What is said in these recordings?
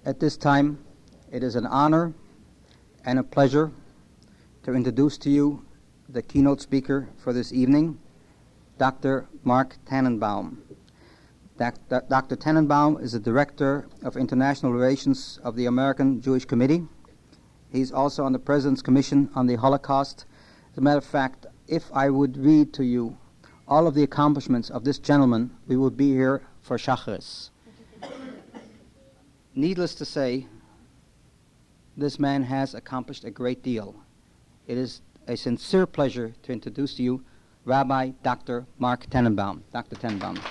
At this time, it is an honor and a pleasure to introduce to you the keynote speaker for this evening, Dr. Mark Tannenbaum. Dr. Tannenbaum is the Director of International Relations of the American Jewish Committee. He's also on the President's Commission on the Holocaust. As a matter of fact, if I would read to you all of the accomplishments of this gentleman, we would be here for Shacharis. Needless to say, this man has accomplished a great deal. It is a sincere pleasure to introduce to you Rabbi Dr. Mark Tannenbaum. Dr. Tannenbaum.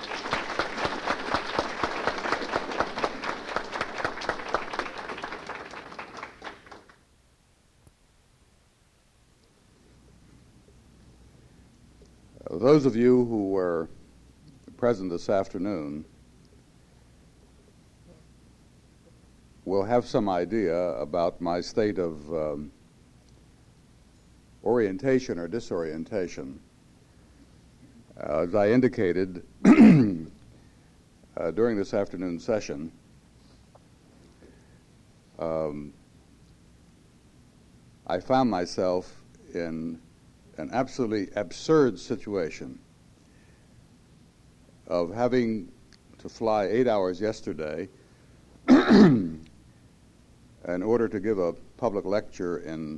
Those of you who were present this afternoon will have some idea about my state of orientation or disorientation. As I indicated during this afternoon session, I found myself in an absolutely absurd situation of having to fly 8 hours yesterday in order to give a public lecture in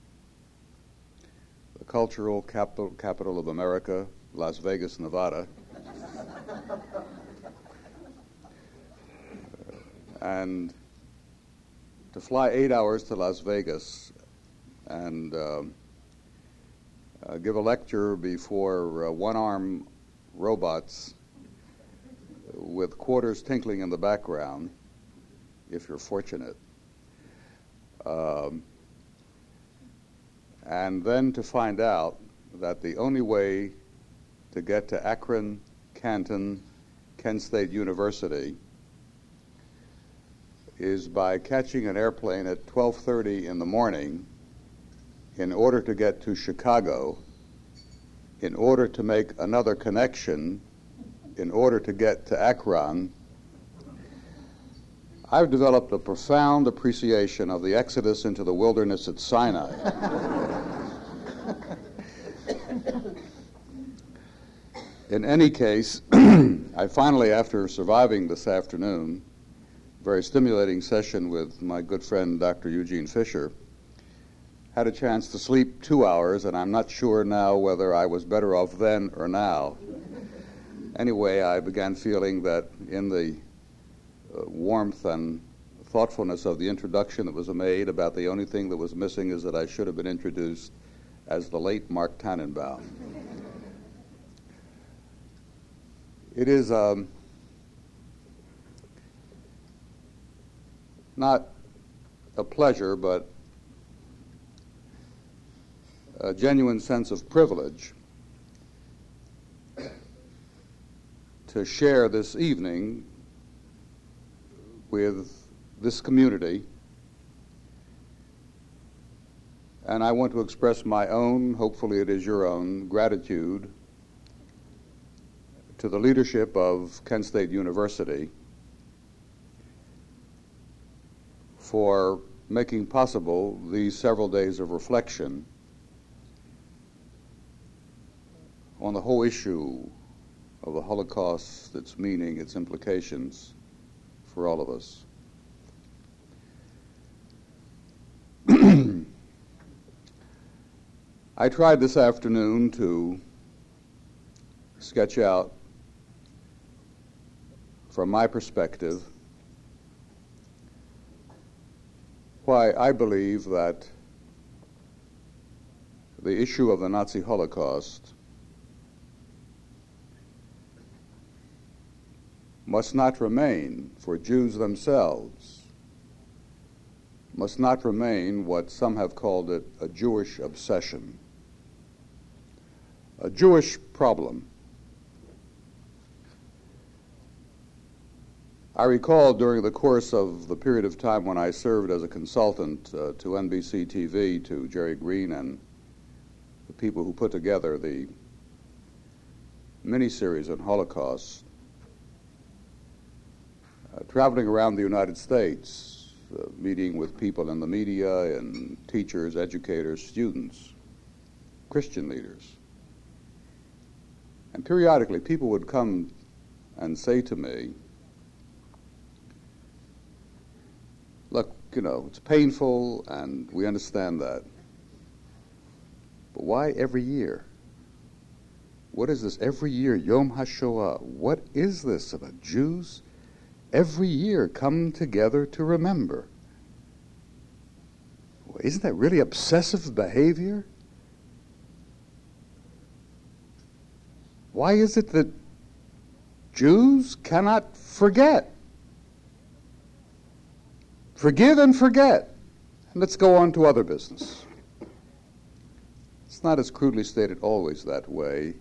the cultural capital of America, Las Vegas, Nevada. And to fly 8 hours to Las Vegas and give a lecture before one-arm robots with quarters tinkling in the background, if you're fortunate. And then to find out that the only way to get to Akron, Canton, Kent State University is by catching an airplane at 12:30 in the morning in order to get to Chicago, in order to make another connection, in order to get to Akron. I've developed a profound appreciation of the exodus into the wilderness at Sinai. In any case, I finally, after surviving this afternoon, very stimulating session with my good friend Dr. Eugene Fisher, had a chance to sleep 2 hours, and I'm not sure now whether I was better off then or now. Anyway, I began feeling that in the warmth and thoughtfulness of the introduction that was made about the only thing that was missing is that I should have been introduced as the late Mark Tannenbaum. It is not a pleasure, but a genuine sense of privilege to share this evening with this community, and I want to express my own, hopefully it is your own, gratitude to the leadership of Kent State University for making possible these several days of reflection on the whole issue of the Holocaust, its meaning, its implications for all of us. I tried this afternoon to sketch out, from my perspective, why I believe that the issue of the Nazi Holocaust must not remain, for Jews themselves, must not remain what some have called it a Jewish obsession, a Jewish problem. I recall during the course of the period of time when I served as a consultant to NBC TV, to Jerry Green and the people who put together the miniseries on Holocaust, traveling around the United States, meeting with people in the media and teachers, educators, students, Christian leaders. And periodically people would come and say to me, look, it's painful and we understand that, but why every year? What is this every year, Yom HaShoah? What is this about Jews every year come together to remember? Isn't that really obsessive behavior? Why is it that Jews cannot forget? Forgive and forget, and let's go on to other business. It's not as crudely stated always that way,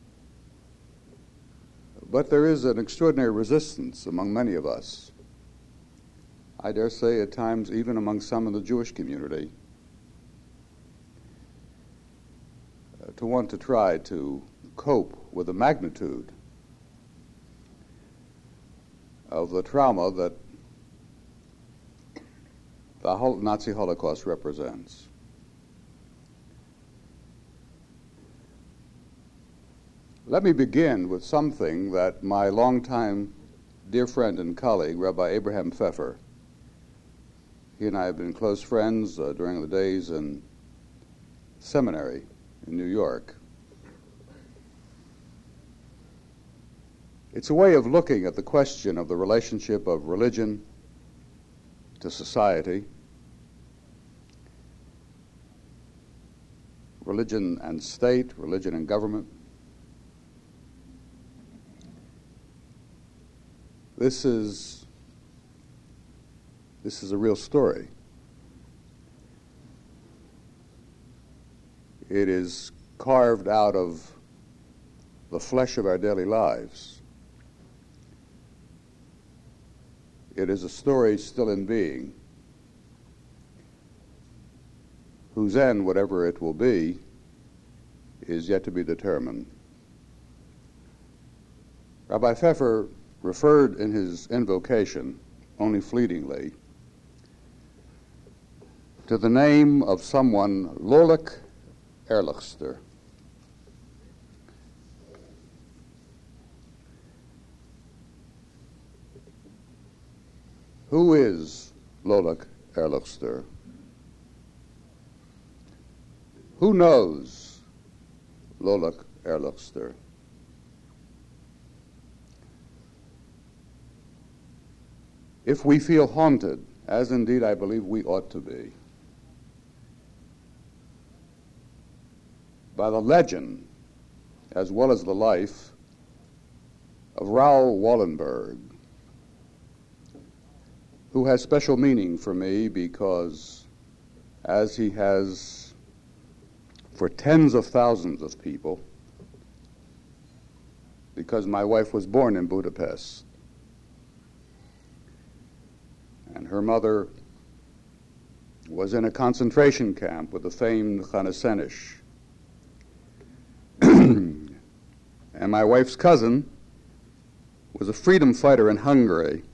but there is an extraordinary resistance among many of us, I dare say at times even among some in the Jewish community, to want to try to cope with the magnitude of the trauma that the Nazi Holocaust represents. Let me begin with something that my longtime dear friend and colleague, Rabbi Abraham Pfeffer, he and I have been close friends during the days in seminary in New York. It's a way of looking at the question of the relationship of religion to society, religion and state, religion and government. This is a real story. It is carved out of the flesh of our daily lives. It is a story still in being, whose end, whatever it will be, is yet to be determined. Rabbi Pfeffer referred in his invocation, only fleetingly, to the name of someone, Lolik Ehrlichster. Who is Lolik Ehrlichster? Who knows Lolik Ehrlichster? If we feel haunted, as indeed I believe we ought to be, by the legend as well as the life of Raoul Wallenberg, who has special meaning for me because, as he has for tens of thousands of people, because my wife was born in Budapest, and her mother was in a concentration camp with the famed Chana Seneš. And my wife's cousin was a freedom fighter in Hungary.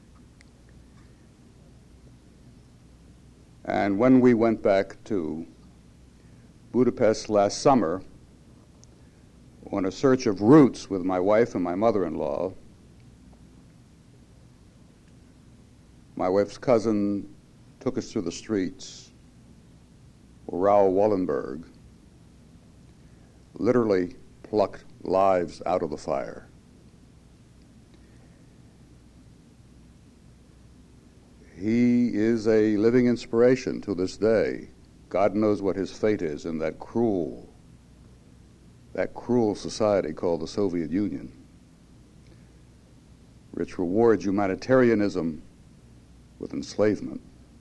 And when we went back to Budapest last summer on a search of roots with my wife and my mother-in-law, my wife's cousin took us through the streets where Raoul Wallenberg literally plucked lives out of the fire. He is a living inspiration to this day. God knows what his fate is in that cruel society called the Soviet Union, which rewards humanitarianism with enslavement.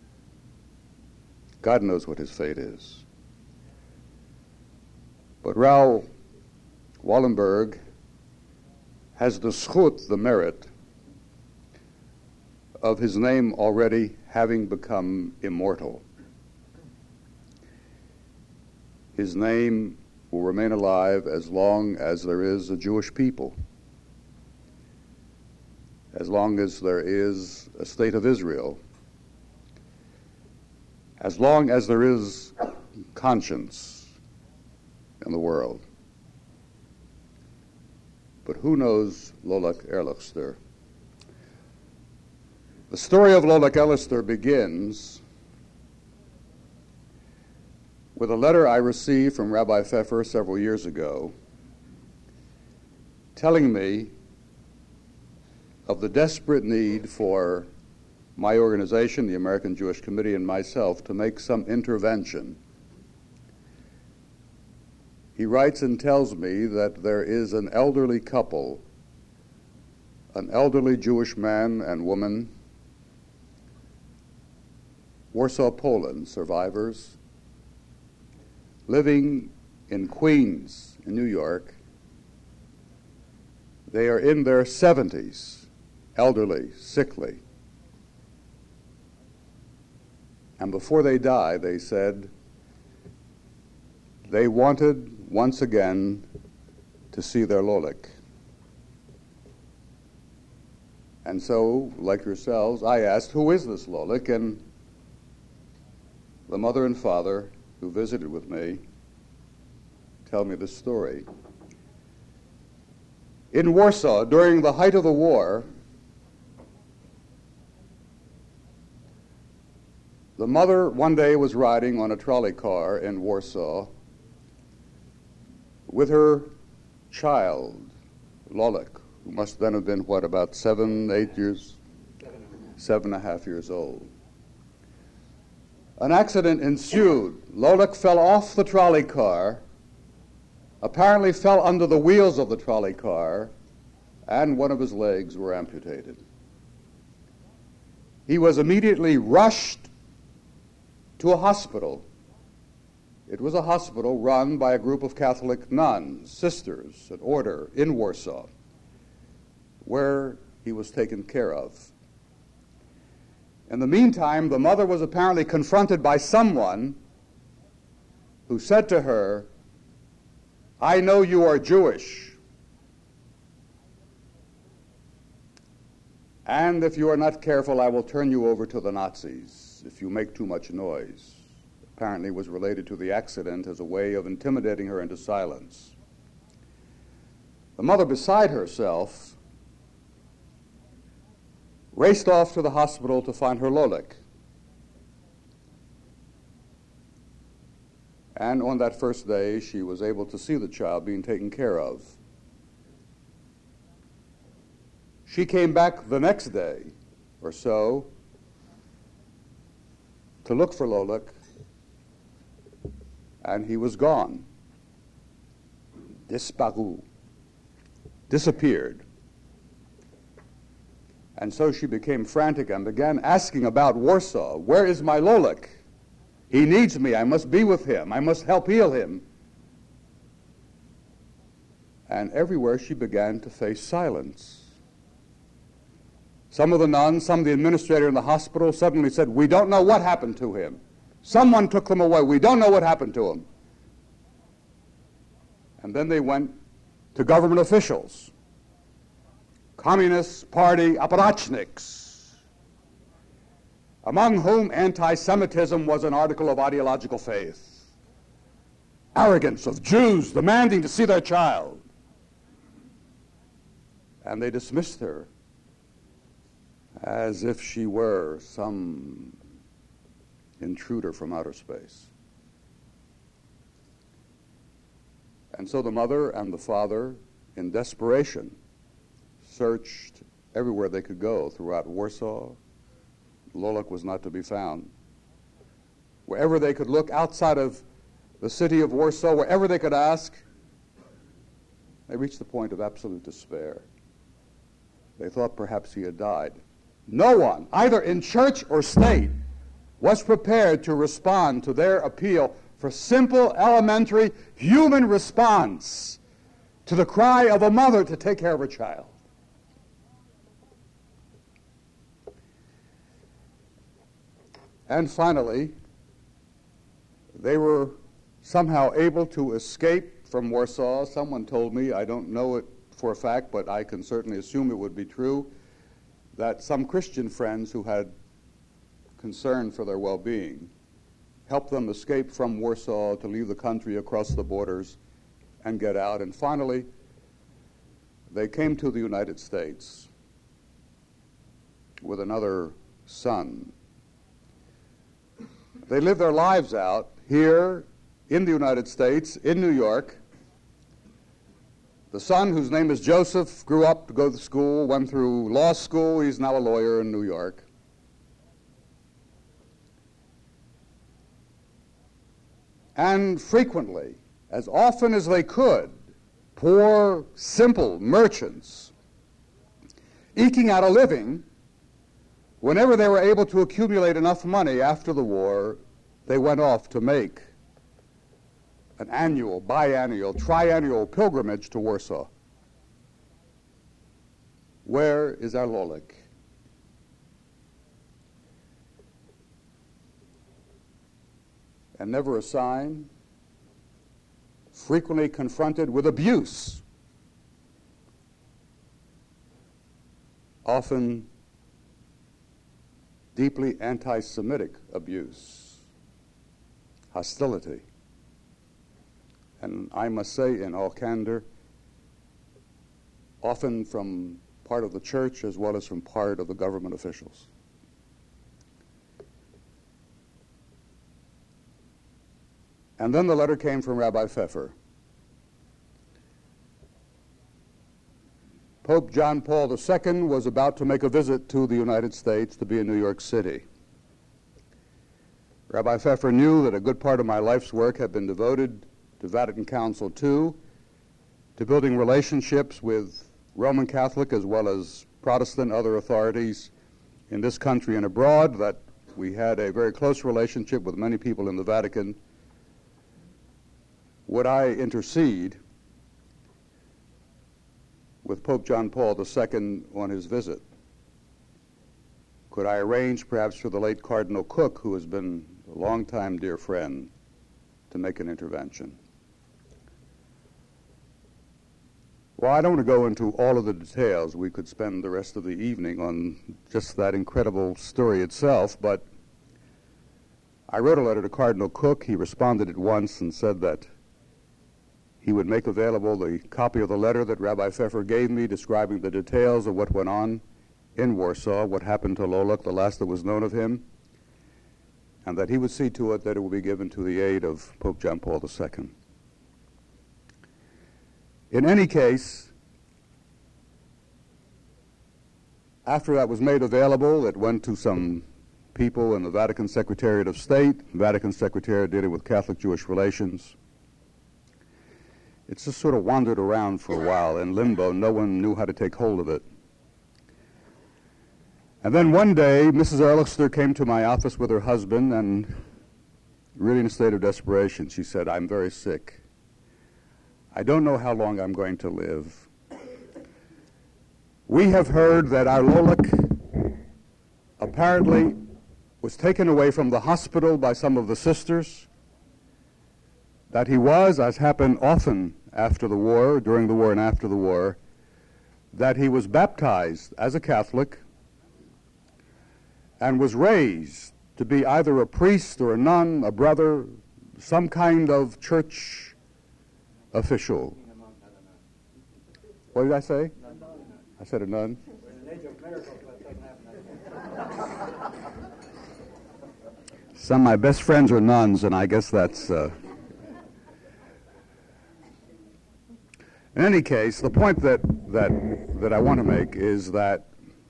God knows what his fate is. But Raoul Wallenberg has the zchut, the merit, of his name already having become immortal. His name will remain alive as long as there is a Jewish people. as long as there is a state of Israel, as long as there is conscience in the world. But who knows Lolek Erlichster? The story of Lolek Erlichster begins with a letter I received from Rabbi Pfeffer several years ago telling me of the desperate need for my organization, the American Jewish Committee, and myself to make some intervention. He writes and tells me that there is an elderly couple, an elderly Jewish man and woman, Warsaw, Poland, survivors, living in Queens, in New York. They are in their 70s, elderly, sickly. And before they die, they said they wanted once again to see their Lolek. And so, like yourselves, I asked, who is this Lolek? And the mother and father who visited with me tell me this story. In Warsaw, during the height of the war, the mother one day was riding on a trolley car in Warsaw with her child, Lolek, who must then have been, about 7, 8 years? 7.5 years old. An accident ensued. Lolek fell off the trolley car, apparently fell under the wheels of the trolley car, and one of his legs were amputated. He was immediately rushed to a hospital. It was a hospital run by a group of Catholic nuns, sisters, an order in Warsaw, where he was taken care of. In the meantime, the mother was apparently confronted by someone who said to her, "I know you are Jewish, and if you are not careful, I will turn you over to the Nazis if you make too much noise." Apparently was related to the accident as a way of intimidating her into silence. The mother, beside herself, raced off to the hospital to find her Lolek. And on that first day, she was able to see the child being taken care of. She came back the next day or so to look for Lolek, and he was gone. Disparu. Disappeared. And so she became frantic and began asking about Warsaw. Where is my Lolek? He needs me. I must be with him. I must help heal him. And everywhere she began to face silence. Some of the nuns, some of the administrator in the hospital suddenly said, "We don't know what happened to him. Someone took them away. We don't know what happened to him." And then they went to government officials, Communist Party apparatchiks, among whom anti-Semitism was an article of ideological faith. Arrogance of Jews demanding to see their child. And they dismissed her as if she were some intruder from outer space. And so the mother and the father, in desperation, searched everywhere they could go throughout Warsaw. Lolek was not to be found. Wherever they could look outside of the city of Warsaw, wherever they could ask, they reached the point of absolute despair. They thought perhaps he had died. No one, either in church or state, was prepared to respond to their appeal for simple, elementary human response to the cry of a mother to take care of her child. And finally, they were somehow able to escape from Warsaw. Someone told me, I don't know it for a fact, but I can certainly assume it would be true, that some Christian friends who had concern for their well-being helped them escape from Warsaw to leave the country, across the borders, and get out. And finally, they came to the United States with another son. They lived their lives out here in the United States, in New York. The son, whose name is Joseph, grew up to go to school, went through law school. He's now a lawyer in New York. And frequently, as often as they could, poor, simple merchants, eking out a living, whenever they were able to accumulate enough money after the war, they went off to make an annual, biannual, triannual pilgrimage to Warsaw. Where is our Lolik? And never a sign, frequently confronted with abuse, often deeply anti-Semitic abuse, hostility. And I must say, in all candor, often from part of the church as well as from part of the government officials. And then the letter came from Rabbi Pfeffer. Pope John Paul II was about to make a visit to the United States, to be in New York City. Rabbi Pfeffer knew that a good part of my life's work had been devoted to Vatican Council II, to building relationships with Roman Catholic as well as Protestant other authorities in this country and abroad, that we had a very close relationship with many people in the Vatican. Would I intercede with Pope John Paul II on his visit? Could I arrange perhaps for the late Cardinal Cook, who has been a longtime dear friend, to make an intervention? Well, I don't want to go into all of the details. We could spend the rest of the evening on just that incredible story itself, but I wrote a letter to Cardinal Cook. He responded at once and said that he would make available the copy of the letter that Rabbi Pfeffer gave me describing the details of what went on in Warsaw, what happened to Lolik, the last that was known of him, and that he would see to it that it would be given to the aid of Pope John Paul II. In any case, after that was made available, it went to some people in the Vatican Secretariat of State, Vatican Secretariat dealing with Catholic-Jewish relations. It just sort of wandered around for a while in limbo. No one knew how to take hold of it. And then one day, Mrs. Ehrlichster came to my office with her husband, and really in a state of desperation, she said, "I'm very sick. I don't know how long I'm going to live. We have heard that our Lolik apparently was taken away from the hospital by some of the sisters, that he was, as happened often after the war, during the war and after the war, that he was baptized as a Catholic and was raised to be either a priest or a nun, a brother, some kind of church official." What did I say? I said a nun. Some of my best friends are nuns, and I guess that's... In any case, the point that I want to make is that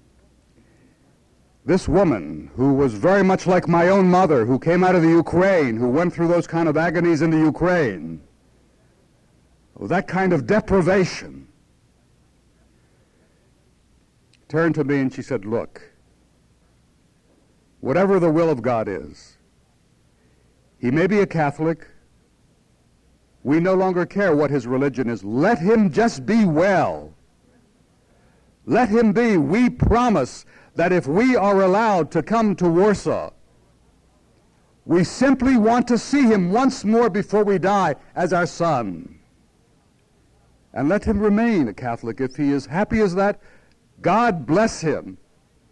this woman, who was very much like my own mother, who came out of the Ukraine, who went through those kind of agonies in the Ukraine, that kind of deprivation, turned to me and she said, "Look, whatever the will of God is, he may be a Catholic. We no longer care what his religion is. Let him just be well. Let him be. We promise that if we are allowed to come to Warsaw, we simply want to see him once more before we die as our son. And let him remain a Catholic. If he is happy as that, God bless him.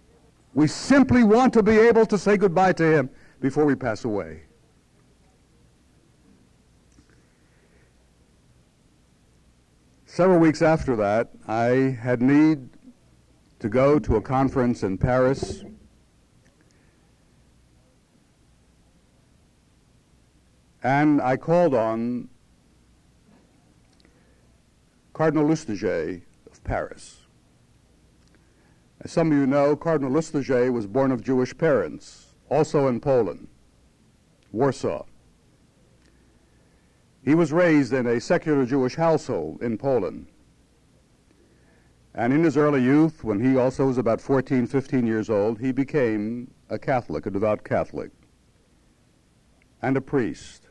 We simply want to be able to say goodbye to him before we pass away. Several weeks after that, I had need to go to a conference in Paris. And I called on Cardinal Lustiger of Paris. As some of you know, Cardinal Lustiger was born of Jewish parents, also in Poland, Warsaw. He was raised in a secular Jewish household in Poland. And in his early youth, when he also was about 14, 15 years old, he became a Catholic, a devout Catholic, and a priest.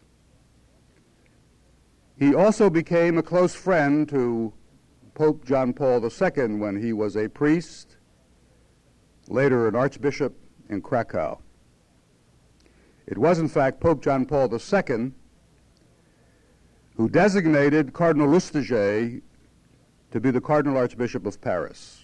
He also became a close friend to Pope John Paul II when he was a priest, later an archbishop in Krakow. It was, in fact, Pope John Paul II who designated Cardinal Lustiger to be the Cardinal Archbishop of Paris.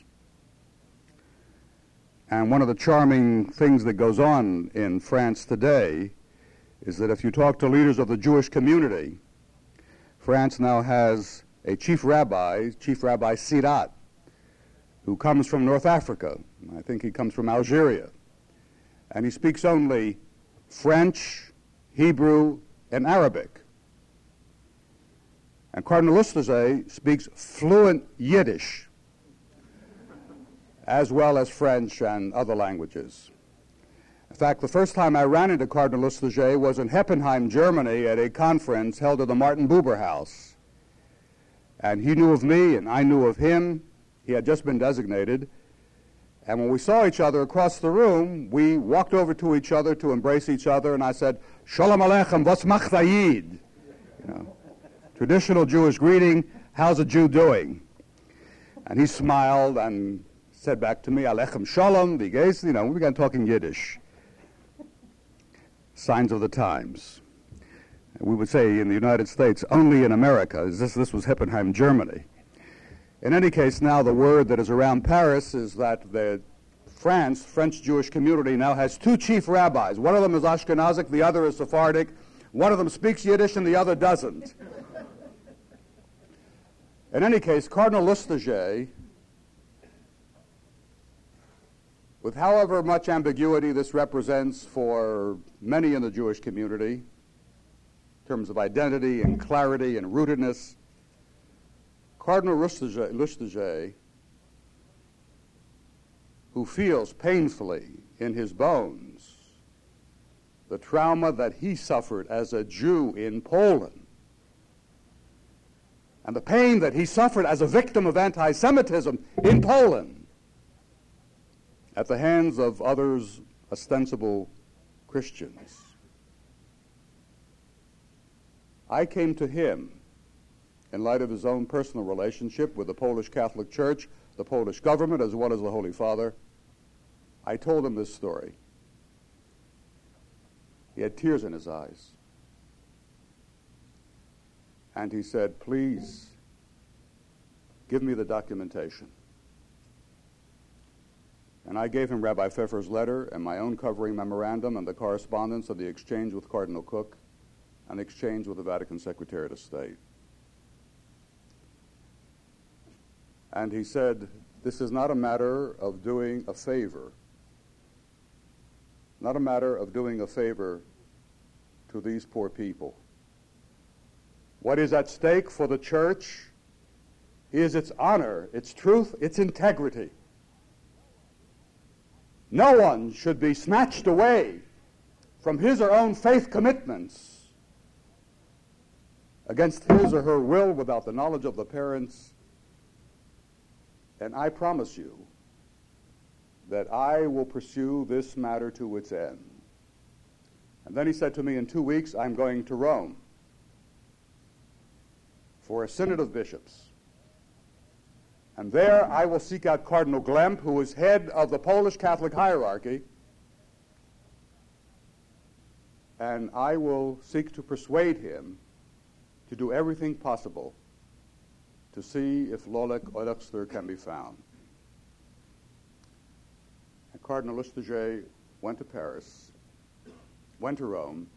And one of the charming things that goes on in France today is that if you talk to leaders of the Jewish community, France now has a chief rabbi Sirat, who comes from North Africa. I think he comes from Algeria. And he speaks only French, Hebrew, and Arabic. And Cardinal Lustiger speaks fluent Yiddish, as well as French and other languages. In fact, the first time I ran into Cardinal Lustiger was in Heppenheim, Germany, at a conference held at the Martin Buber House. And he knew of me, and I knew of him. He had just been designated. And when we saw each other across the room, we walked over to each other to embrace each other, and I said, Shalom Aleichem, was macht a Yid? You know, traditional Jewish greeting, how's a Jew doing? And he smiled and said back to me, Alechem Shalom, wie geht's? You know, we began talking Yiddish. Signs of the times. We would say in the United States, only in America. This was Heppenheim, Germany. In any case, now the word that is around Paris is that the French Jewish community now has two chief rabbis. One of them is Ashkenazic, the other is Sephardic. One of them speaks Yiddish and the other doesn't. In any case, Cardinal Lustiger, with however much ambiguity this represents for many in the Jewish community, in terms of identity and clarity and rootedness, Cardinal Lustiger, who feels painfully in his bones the trauma that he suffered as a Jew in Poland, and the pain that he suffered as a victim of anti-Semitism in Poland at the hands of others ostensible Christians. I came to him in light of his own personal relationship with the Polish Catholic Church, the Polish government, as well as the Holy Father. I told him this story. He had tears in his eyes. And he said, please, give me the documentation. And I gave him Rabbi Pfeffer's letter and my own covering memorandum and the correspondence of the exchange with Cardinal Cook and the exchange with the Vatican Secretariat of State. And he said, this is not a matter of doing a favor, not a matter of doing a favor to these poor people. What is at stake for the church is its honor, its truth, its integrity. No one should be snatched away from his or own faith commitments against his or her will without the knowledge of the parents. And I promise you that I will pursue this matter to its end. And then he said to me, in 2 weeks, I'm going to Rome for a synod of bishops. And there I will seek out Cardinal Glemp, who is head of the Polish Catholic hierarchy, and I will seek to persuade him to do everything possible to see if Lolek Olekster can be found. And Cardinal Lustiger went to Paris, went to Rome,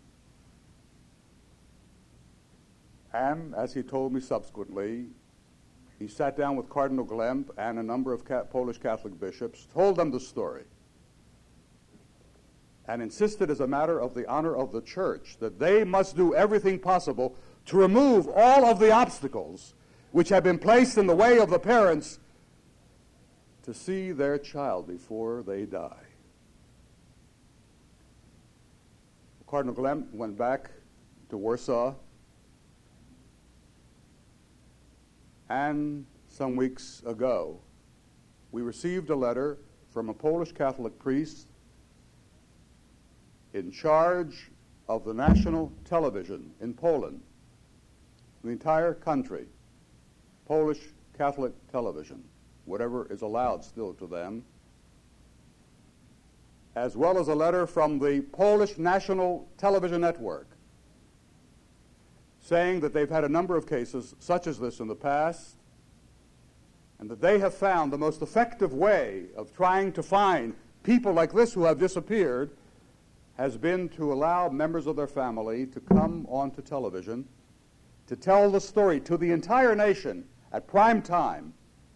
and, as he told me subsequently, he sat down with Cardinal Glemp and a number of Polish Catholic bishops, told them the story, and insisted as a matter of the honor of the Church that they must do everything possible to remove all of the obstacles which have been placed in the way of the parents to see their child before they die. Cardinal Glemp went back to Warsaw, and some weeks ago we received a letter from a Polish Catholic priest in charge of the national television in Poland, the entire country, Polish Catholic television, whatever is allowed still to them, as well as a letter from the Polish National Television Network saying that they've had a number of cases such as this in the past, and that they have found the most effective way of trying to find people like this who have disappeared has been to allow members of their family to come onto television to tell the story to the entire nation at prime time,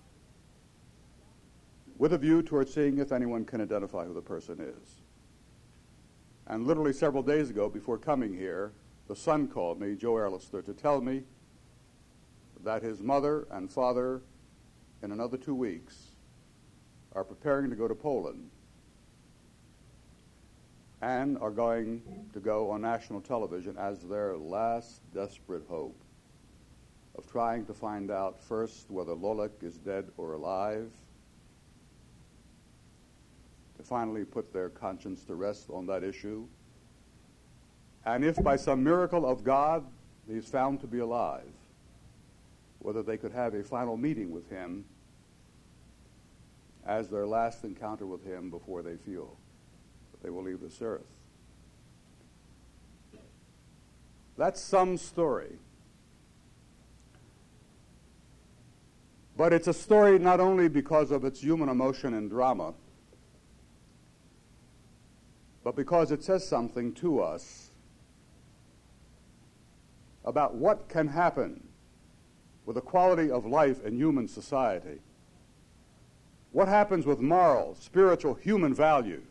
with a view toward seeing if anyone can identify who the person is. And literally several days ago, before coming here, the son called me, Joe Erlister, to tell me that his mother and father, in another 2 weeks, are preparing to go to Poland and are going to go on national television as their last desperate hope of trying to find out first whether Lolek is dead or alive, to finally put their conscience to rest on that issue, and if by some miracle of God he's found to be alive, whether they could have a final meeting with him as their last encounter with him before they feel that they will leave this earth. That's some story. But it's a story not only because of its human emotion and drama, but because it says something to us about what can happen with the quality of life in human society. What happens with moral, spiritual, human values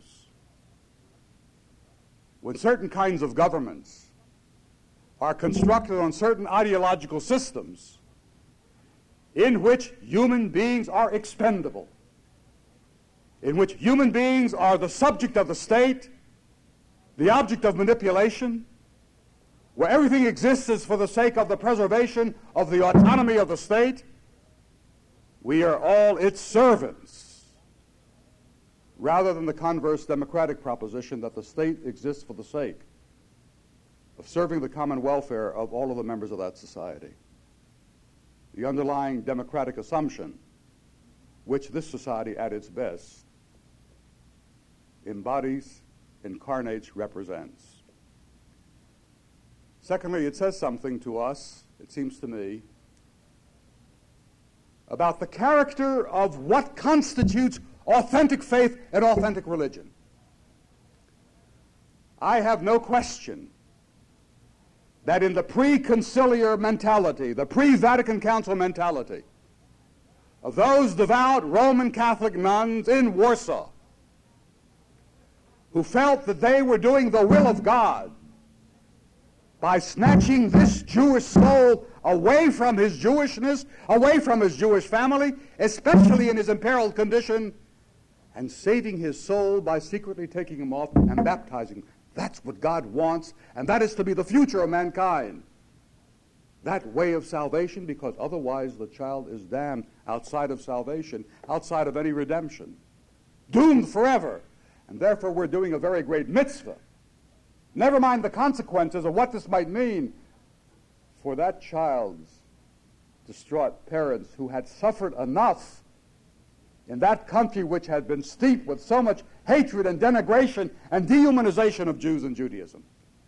when certain kinds of governments are constructed on certain ideological systems in which human beings are expendable, in which human beings are the subject of the state, the object of manipulation, where everything exists is for the sake of the preservation of the autonomy of the state. We are all its servants, rather than the converse democratic proposition that the state exists for the sake of serving the common welfare of all of the members of that society. The underlying democratic assumption, which this society at its best embodies, incarnates, represents. Secondly, it says something to us, it seems to me, about the character of what constitutes authentic faith and authentic religion. I have no question that in the pre-conciliar mentality, the pre-Vatican Council mentality of those devout Roman Catholic nuns in Warsaw who felt that they were doing the will of God by snatching this Jewish soul away from his Jewishness, away from his Jewish family, especially in his imperiled condition, and saving his soul by secretly taking him off and baptizing him. That's what God wants, and that is to be the future of mankind. That way of salvation, because otherwise the child is damned outside of salvation, outside of any redemption, doomed forever. And therefore we're doing a very great mitzvah. Never mind the consequences of what this might mean for that child's distraught parents who had suffered enough in that country which had been steeped with so much hatred and denigration and dehumanization of Jews and Judaism.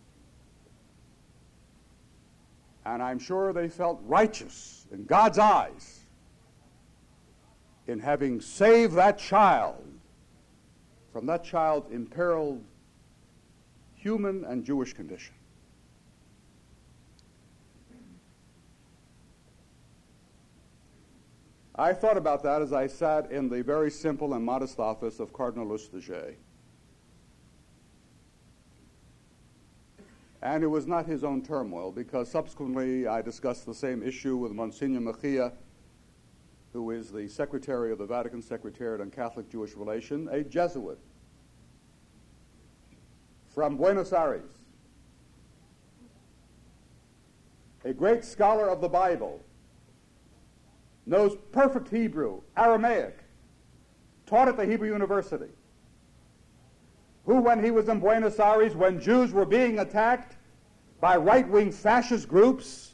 And I'm sure they felt righteous in God's eyes in having saved that child from that child's imperiled human and Jewish condition. I thought about that as I sat in the very simple and modest office of Cardinal Lustiger. And it was not his own turmoil, because subsequently I discussed the same issue with Monsignor Mejia, who is the Secretary of the Vatican Secretariat on Catholic-Jewish Relations, a Jesuit from Buenos Aires, a great scholar of the Bible, knows perfect Hebrew, Aramaic, taught at the Hebrew University, who, when he was in Buenos Aires, when Jews were being attacked by right-wing fascist groups,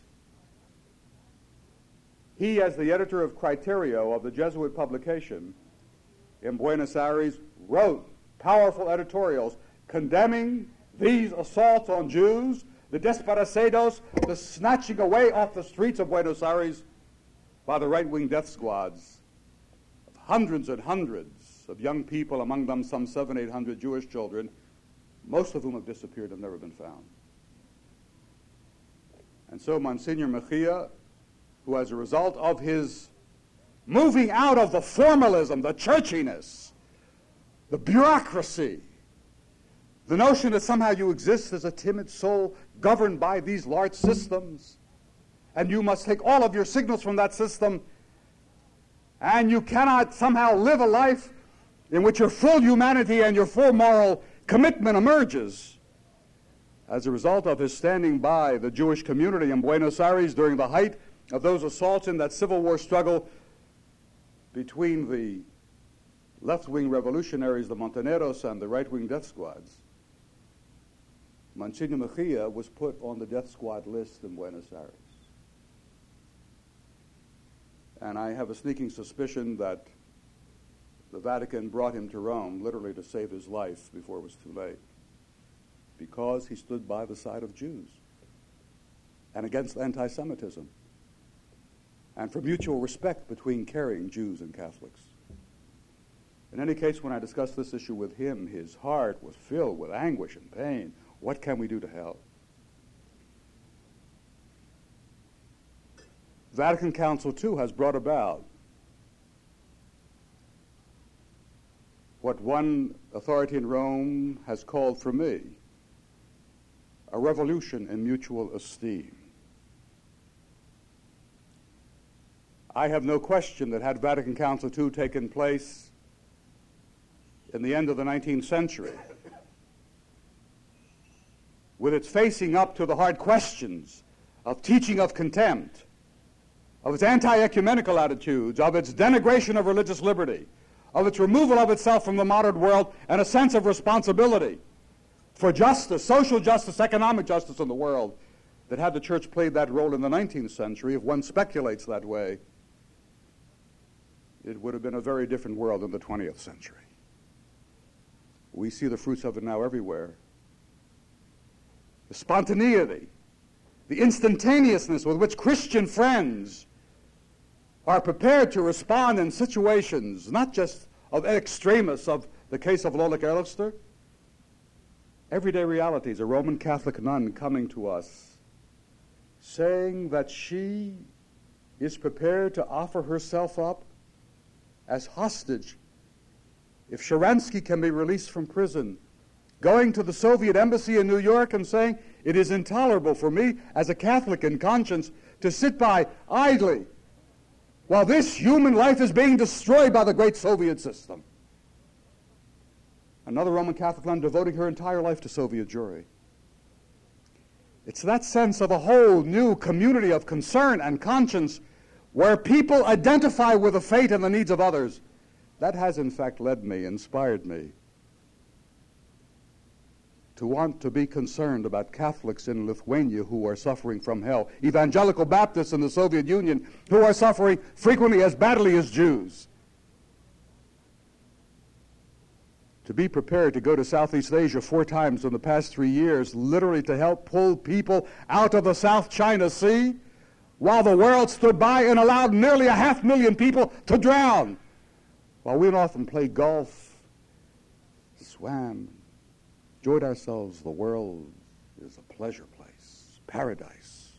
he, as the editor of Criterio of the Jesuit publication in Buenos Aires, wrote powerful editorials condemning these assaults on Jews, the desperados, the snatching away off the streets of Buenos Aires by the right-wing death squads of hundreds and hundreds of young people, among them some 700-800 Jewish children, most of whom have disappeared and never been found. And so Monsignor Mejia, who as a result of his moving out of the formalism, the churchiness, the bureaucracy, the notion that somehow you exist as a timid soul governed by these large systems, and you must take all of your signals from that system, and you cannot somehow live a life in which your full humanity and your full moral commitment emerges. As a result of his standing by the Jewish community in Buenos Aires during the height of those assaults in that Civil War struggle between the left-wing revolutionaries, the Montoneros, and the right-wing death squads, Monsignor Mejia was put on the death squad list in Buenos Aires. And I have a sneaking suspicion that the Vatican brought him to Rome literally to save his life before it was too late, because he stood by the side of Jews and against anti-Semitism and for mutual respect between caring Jews and Catholics. In any case, when I discussed this issue with him, his heart was filled with anguish and pain. What can we do to help? Vatican Council II has brought about what one authority in Rome has called for me a revolution in mutual esteem. I have no question that had Vatican Council II taken place in the end of the 19th century, with its facing up to the hard questions of teaching of contempt, of its anti-ecumenical attitudes, of its denigration of religious liberty, of its removal of itself from the modern world, and a sense of responsibility for justice, social justice, economic justice in the world, that had the church played that role in the 19th century, if one speculates that way, it would have been a very different world in the 20th century. We see the fruits of it now everywhere. The spontaneity, the instantaneousness with which Christian friends are prepared to respond in situations, not just of extremis, of the case of Lola Erlichster, everyday realities. A Roman Catholic nun coming to us saying that she is prepared to offer herself up as hostage if Sharansky can be released from prison, going to the Soviet embassy in New York and saying, it is intolerable for me as a Catholic in conscience to sit by idly while this human life is being destroyed by the great Soviet system. Another Roman Catholic nun devoting her entire life to Soviet Jewry. It's that sense of a whole new community of concern and conscience where people identify with the fate and the needs of others. That has in fact led me, inspired me, to want to be concerned about Catholics in Lithuania who are suffering from hell, evangelical Baptists in the Soviet Union who are suffering frequently as badly as Jews. To be prepared to go to Southeast Asia 4 times in the past 3 years, literally to help pull people out of the South China Sea, while the world stood by and allowed nearly 500,000 people to drown, while we often play golf, swam, enjoyed ourselves. The world is a pleasure place, paradise.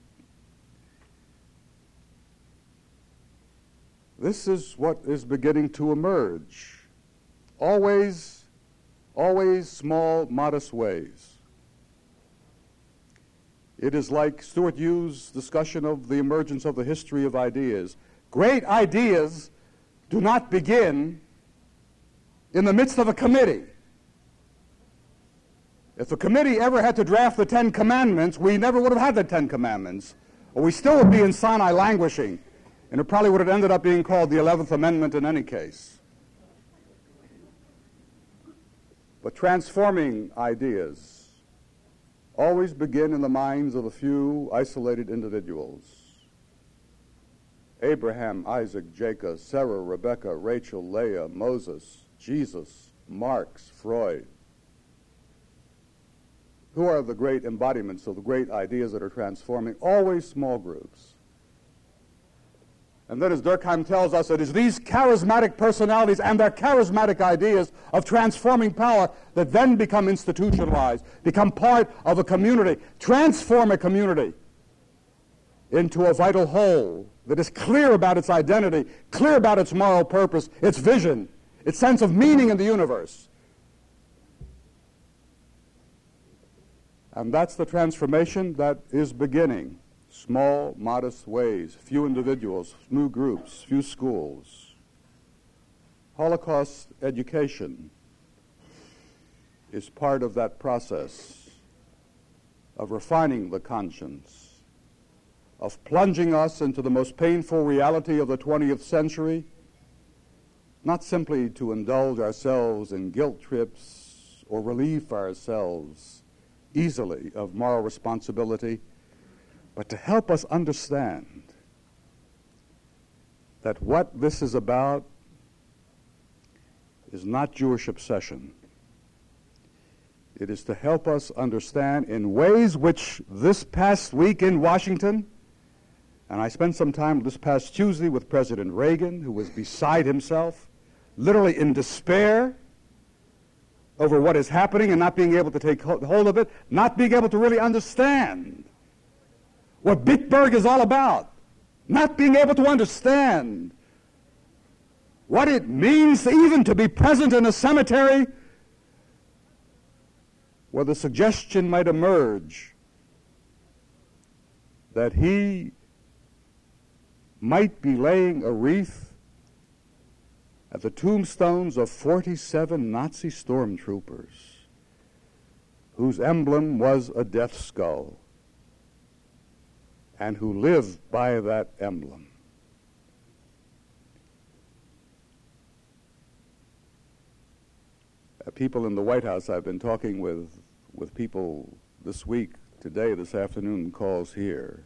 This is what is beginning to emerge. Always small, modest ways. It is like Stuart Hughes' discussion of the emergence of the history of ideas. Great ideas do not begin in the midst of a committee. If the committee ever had to draft the Ten Commandments, we never would have had the Ten Commandments, or we still would be in Sinai languishing, and it probably would have ended up being called the 11th Amendment in any case. But transforming ideas always begin in the minds of a few isolated individuals. Abraham, Isaac, Jacob, Sarah, Rebecca, Rachel, Leah, Moses, Jesus, Marx, Freud. Who are the great embodiments of the great ideas that are transforming? Always small groups. And then, as Durkheim tells us, it is these charismatic personalities and their charismatic ideas of transforming power that then become institutionalized, become part of a community, transform a community into a vital whole that is clear about its identity, clear about its moral purpose, its vision, its sense of meaning in the universe. And that's the transformation that is beginning. Small, modest ways, few individuals, few groups, few schools. Holocaust education is part of that process of refining the conscience, of plunging us into the most painful reality of the 20th century, not simply to indulge ourselves in guilt trips or relieve ourselves easily of moral responsibility, but to help us understand that what this is about is not Jewish obsession. It is to help us understand in ways which this past week in Washington, and I spent some time this past Tuesday with President Reagan, who was beside himself, literally in despair over what is happening and not being able to take hold of it, not being able to really understand what Bitburg is all about, not being able to understand what it means even to be present in a cemetery where the suggestion might emerge that he might be laying a wreath at the tombstones of 47 Nazi stormtroopers whose emblem was a death skull, and who live by that emblem. People in the White House, I've been talking with people this week, today, this afternoon, calls here.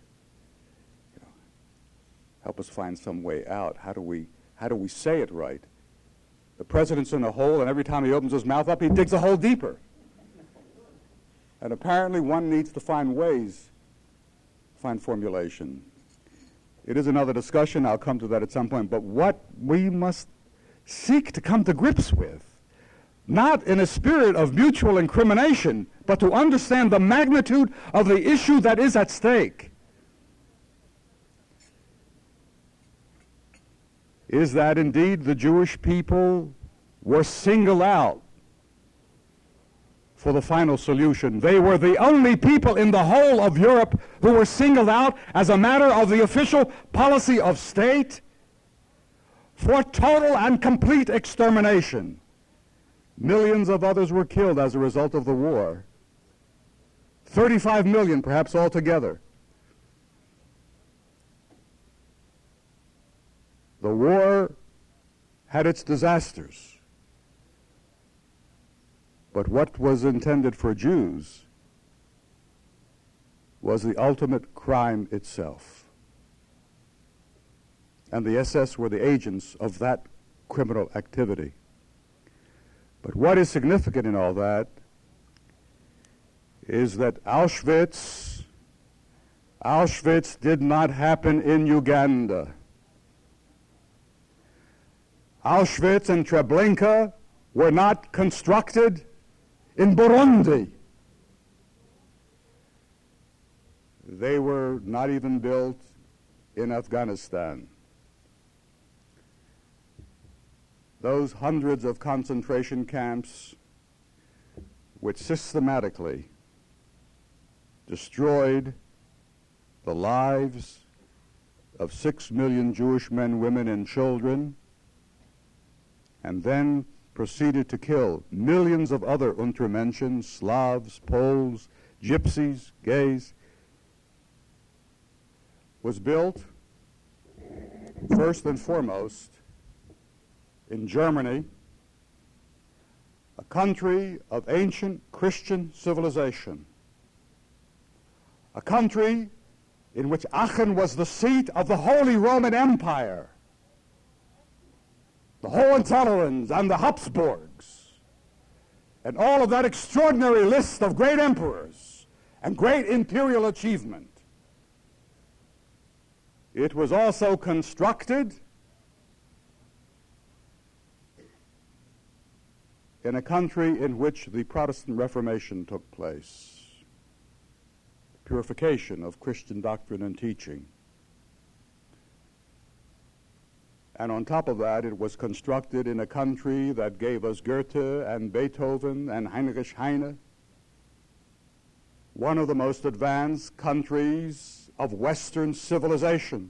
Help us find some way out. How do we say it right? The president's in a hole, and every time he opens his mouth up, he digs a hole deeper. And apparently one needs to find ways, find formulation. It is another discussion. I'll come to that at some point. But what we must seek to come to grips with, not in a spirit of mutual incrimination, but to understand the magnitude of the issue that is at stake, is that indeed the Jewish people were singled out for the final solution. They were the only people in the whole of Europe who were singled out as a matter of the official policy of state for total and complete extermination. Millions of others were killed as a result of the war. 35 million perhaps altogether. The war had its disasters. But what was intended for Jews was the ultimate crime itself. And the SS were the agents of that criminal activity. But what is significant in all that is that Auschwitz did not happen in Uganda. Auschwitz and Treblinka were not constructed in Burundi. They were not even built in Afghanistan. Those hundreds of concentration camps which systematically destroyed the lives of 6 million Jewish men, women, and children, and then proceeded to kill millions of other Untermenschen, Slavs, Poles, Gypsies, gays, was built first and foremost in Germany, a country of ancient Christian civilization, a country in which Aachen was the seat of the Holy Roman Empire, the Hohenzollerns and the Habsburgs, and all of that extraordinary list of great emperors and great imperial achievement. It was also constructed in a country in which the Protestant Reformation took place, purification of Christian doctrine and teaching. And on top of that, it was constructed in a country that gave us Goethe and Beethoven and Heinrich Heine, one of the most advanced countries of Western civilization.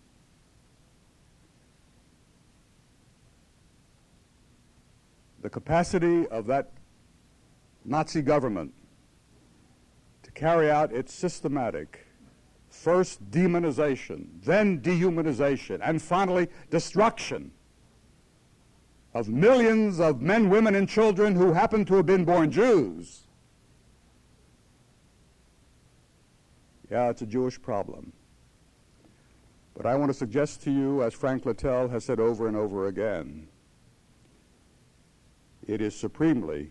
The capacity of that Nazi government to carry out its systematic first demonization, then dehumanization, and finally destruction of millions of men, women, and children who happen to have been born Jews. Yeah, it's a Jewish problem. But I want to suggest to you, as Frank Littell has said over and over again, it is supremely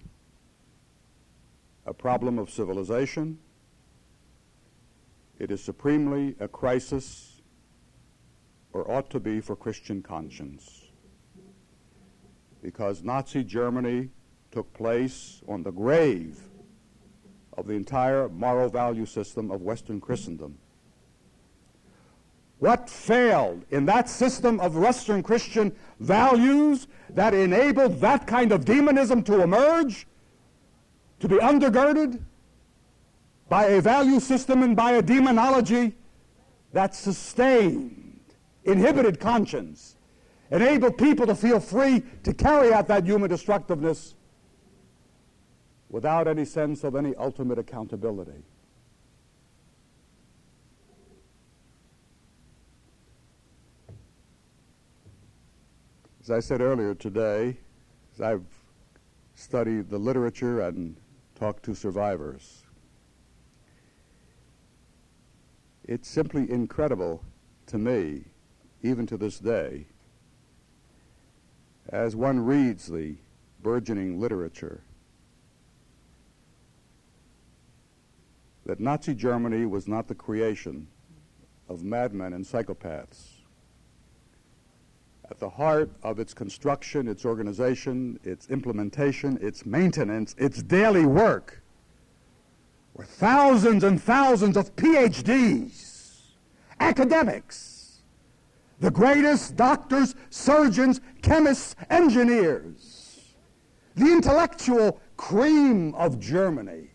a problem of civilization. It is supremely a crisis, or ought to be, for Christian conscience. Because Nazi Germany took place on the grave of the entire moral value system of Western Christendom. What failed in that system of Western Christian values that enabled that kind of demonism to emerge, to be undergirded by a value system and by a demonology that sustained, inhibited conscience, enabled people to feel free to carry out that human destructiveness without any sense of any ultimate accountability. As I said earlier today, as I've studied the literature and talked to survivors, it's simply incredible to me, even to this day, as one reads the burgeoning literature, that Nazi Germany was not the creation of madmen and psychopaths. At the heart of its construction, its organization, its implementation, its maintenance, its daily work were thousands and thousands of PhDs, academics, the greatest doctors, surgeons, chemists, engineers, the intellectual cream of Germany.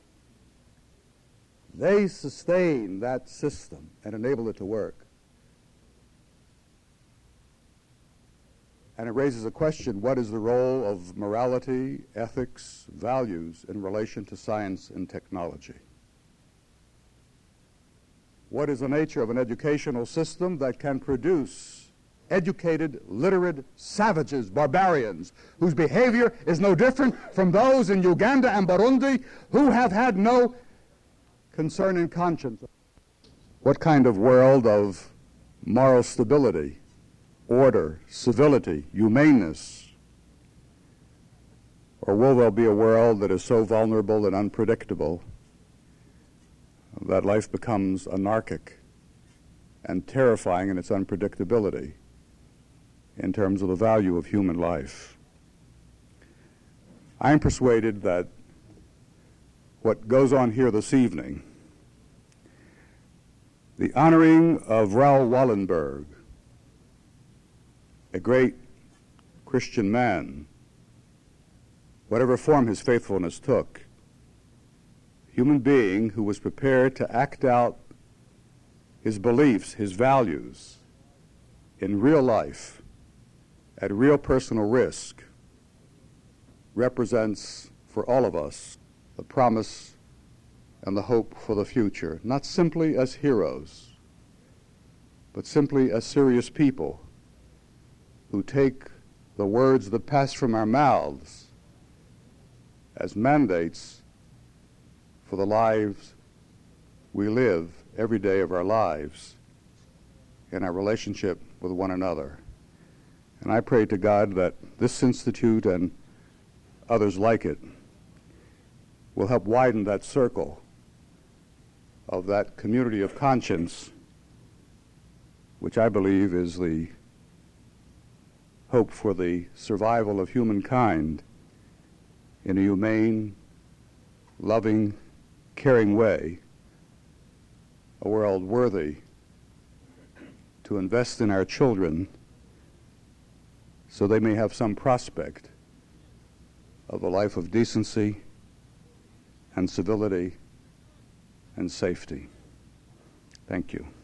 They sustained that system and enabled it to work. And it raises a question: what is the role of morality, ethics, values in relation to science and technology? What is the nature of an educational system that can produce educated, literate savages, barbarians, whose behavior is no different from those in Uganda and Burundi, who have had no concern and conscience? What kind of world of moral stability, order, civility, humaneness? Or will there be a world that is so vulnerable and unpredictable that life becomes anarchic and terrifying in its unpredictability in terms of the value of human life? I'm persuaded that what goes on here this evening, the honoring of Raoul Wallenberg, a great Christian man, whatever form his faithfulness took, human being who was prepared to act out his beliefs, his values, in real life, at real personal risk, represents for all of us the promise and the hope for the future, not simply as heroes, but simply as serious people who take the words that pass from our mouths as mandates for the lives we live every day of our lives in our relationship with one another. And I pray to God that this institute and others like it will help widen that circle of that community of conscience, which I believe is the hope for the survival of humankind in a humane, loving, caring way, a world worthy to invest in our children so they may have some prospect of a life of decency and civility and safety. Thank you.